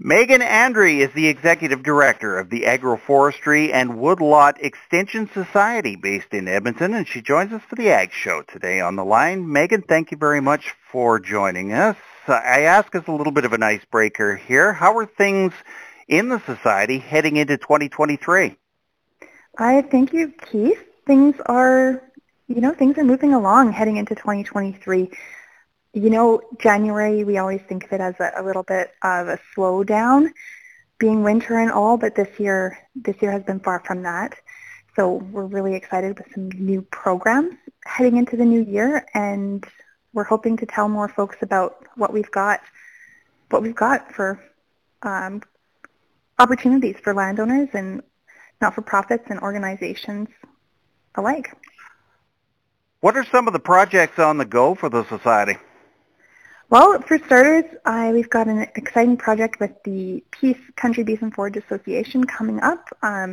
Megan Andre is the Executive Director of the Agroforestry and Woodlot Extension Society based in Edmonton, and she joins us for the Ag Show today on the line. Megan, thank you very much for joining us. I ask us a little bit of an icebreaker here. How are things in the Society heading into 2023? Thank you, Keith. Things are moving along heading into 2023. January, we always think of it as a little bit of a slowdown, being winter and all, but this year has been far from that. So we're really excited with some new programs heading into the new year, and we're hoping to tell more folks about what we've got for opportunities for landowners and not-for-profits and organizations alike. What are some of the projects on the go for the Society? Well, for starters, we've got an exciting project with the Peace Country Beef and Forage Association coming up.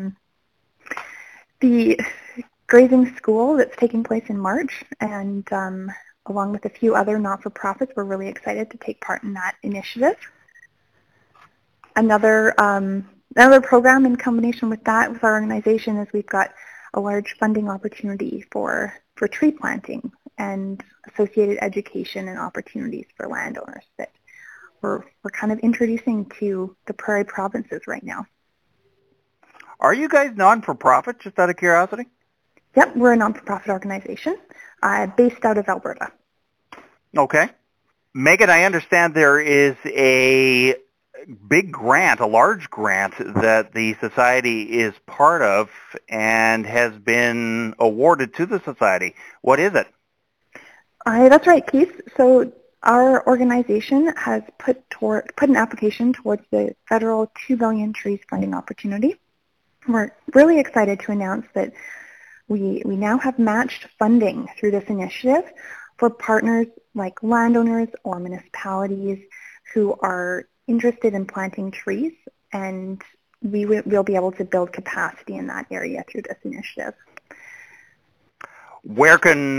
The grazing school that's taking place in March, and along with a few other not-for-profits, we're really excited to take part in that initiative. Another program in combination with that, with our organization, is we've got a large funding opportunity for tree planting and associated education and opportunities for landowners that we're kind of introducing to the prairie provinces right now. Are you guys non-for-profit, just out of curiosity? Yep, we're a non-for-profit organization based out of Alberta. Okay. Megan, I understand there is a big grant, a large grant that the Society is part of and has been awarded to the Society. What is it? That's right, Keith. So our organization has put an application towards the federal 2 billion trees funding opportunity. We're really excited to announce that we now have matched funding through this initiative for partners like landowners or municipalities who are interested in planting trees, and we'll be able to build capacity in that area through this initiative. Where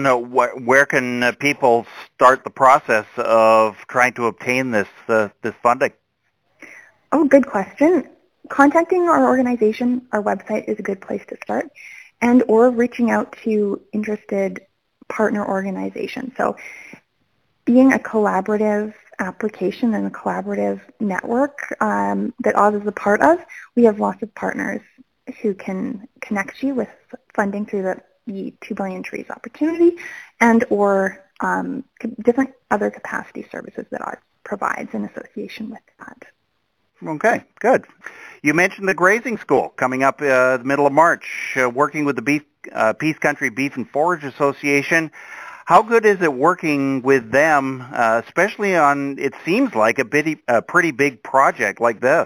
can people start the process of trying to obtain this funding? Oh, good question. Contacting our organization, our website, is a good place to start, and or reaching out to interested partner organizations. So being a collaborative application and a collaborative network that Oz is a part of, we have lots of partners who can connect you with funding through the 2 billion trees opportunity and or different other capacity services that Oz provides in association with that. Okay, good. You mentioned the grazing school coming up the middle of March, working with the Peace Country Beef and Forage Association. How good is it working with them, especially on, it seems like, a pretty big project like this?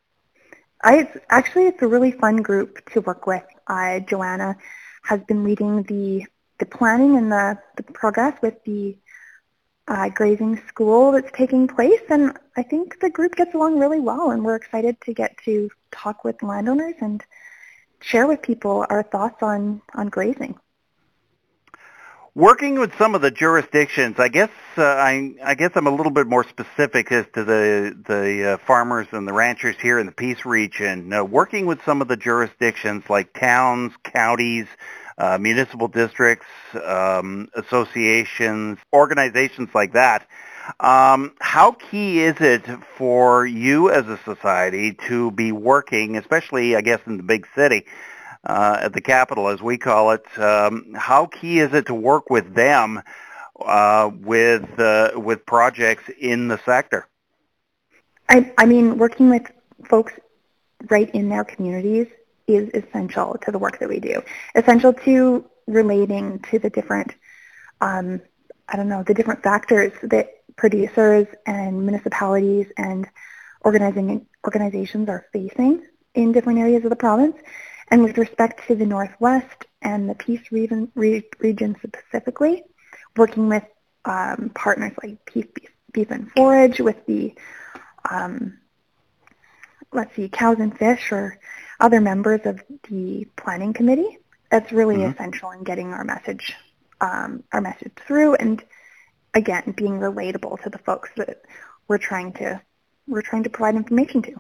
It's a really fun group to work with. Joanna has been leading the planning and the progress with the grazing school that's taking place, and I think the group gets along really well, and we're excited to get to talk with landowners and share with people our thoughts on grazing. Working with some of the jurisdictions, I guess I'm a little bit more specific as to the farmers and the ranchers here in the Peace region. Working with some of the jurisdictions like towns, counties, municipal districts, associations, organizations like that. How key is it for you as a society to be working, especially, I guess, in the big city, at the capital, as we call it? How key is it to work with them with projects in the sector? I mean, working with folks right in their communities is essential to the work that we do. Essential to relating to the different, the different factors that producers and municipalities and organizations are facing in different areas of the province. And with respect to the Northwest and the Peace region specifically, working with partners like Peace Beef and Forage, with the, Cows and Fish, or other members of the planning committee, that's really essential in getting our message through, and again, being relatable to the folks that we're trying to we're trying to provide information to.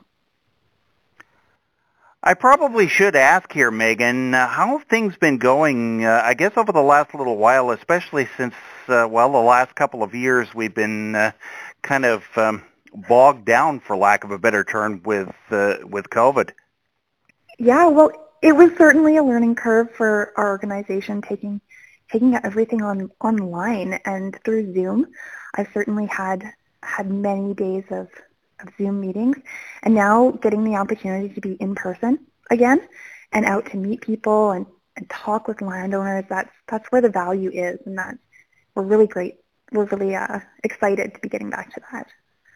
I probably should ask here, Megan, how have things been going, I guess, over the last little while, especially since, the last couple of years we've been kind of bogged down, for lack of a better term, with COVID? Yeah, well, it was certainly a learning curve for our organization, taking everything online and through Zoom. I've certainly had many days of Zoom meetings, and now getting the opportunity to be in person again and out to meet people and talk with landowners, that's where the value is, and we're really excited to be getting back to that.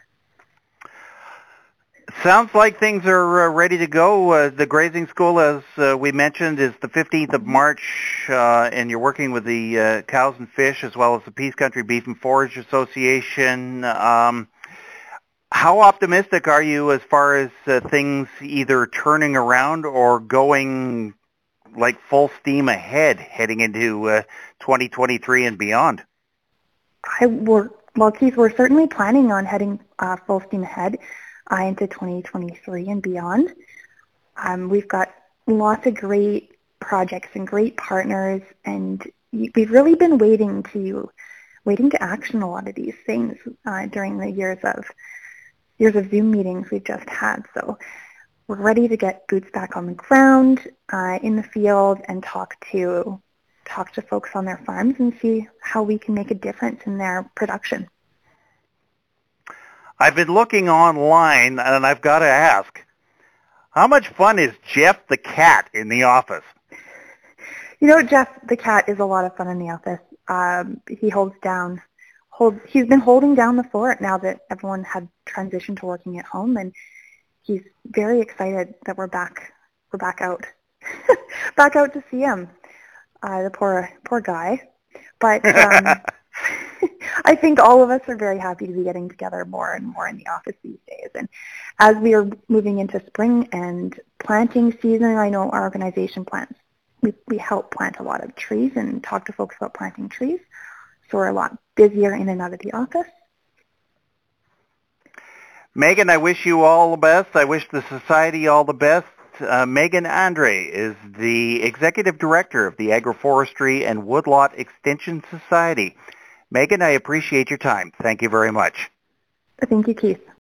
Sounds like things are ready to go. The grazing school, as we mentioned, is the 15th of March, and you're working with the Cows and Fish as well as the Peace Country Beef and Forage Association. How optimistic are you as far as things either turning around or going like full steam ahead heading into 2023 and beyond? Well, Keith, we're certainly planning on heading full steam ahead into 2023 and beyond. We've got lots of great projects and great partners, and we've really been waiting to action a lot of these things during the years of Zoom meetings we've just had. So we're ready to get boots back on the ground in the field and talk to folks on their farms and see how we can make a difference in their production. I've been looking online, and I've got to ask, how much fun is Jeff the cat in the office? You know, Jeff the cat is a lot of fun in the office. He's been holding down the fort now that everyone had transitioned to working at home, and he's very excited that we're back out, back out to see him. The poor guy. But I think all of us are very happy to be getting together more and more in the office these days. And as we are moving into spring and planting season, I know our organization plants. We help plant a lot of trees and talk to folks about planting trees. So we're a lot busier in and out of the office. Megan, I wish you all the best. I wish the Society all the best. Megan Andre is the Executive Director of the Agroforestry and Woodlot Extension Society. Megan, I appreciate your time. Thank you very much. Thank you, Keith.